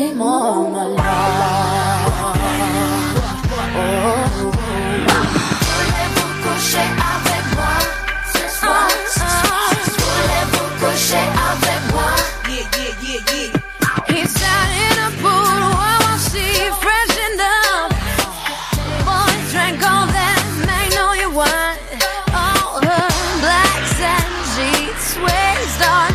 dis-moi my love. Voulez-vous coucher avec moi ce soir? Voulez-vous coucher avec moi? Yeah. He sat in a pool while she freshened up. Boys drank all that magnolia wine. All her black satin sheets, sway stars.